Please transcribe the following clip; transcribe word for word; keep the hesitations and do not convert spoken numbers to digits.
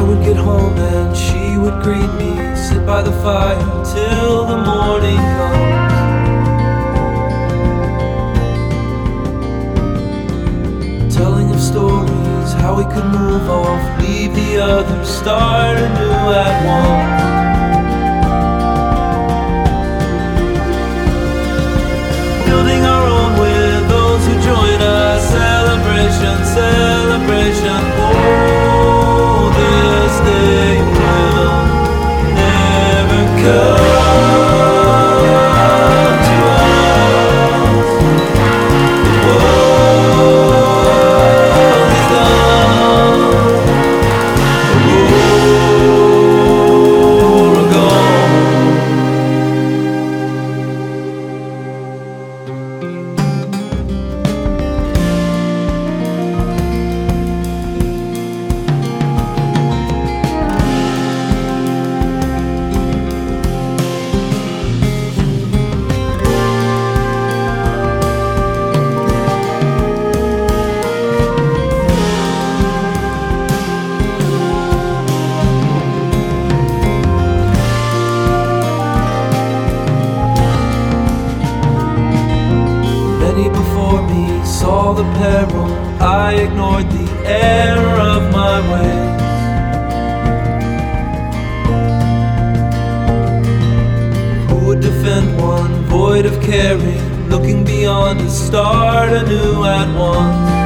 would get home and she would greet me, sit by the fire till the morning comes. Telling of stories, how we could move off, leave the others, start anew at once. Building our own with those who join us, celebration, celebration. Oh, this day will never come to us. The world is done. The war gone. Many before me saw the peril, I ignored the error of my ways. Who would defend one void of caring, looking beyond to start anew at once?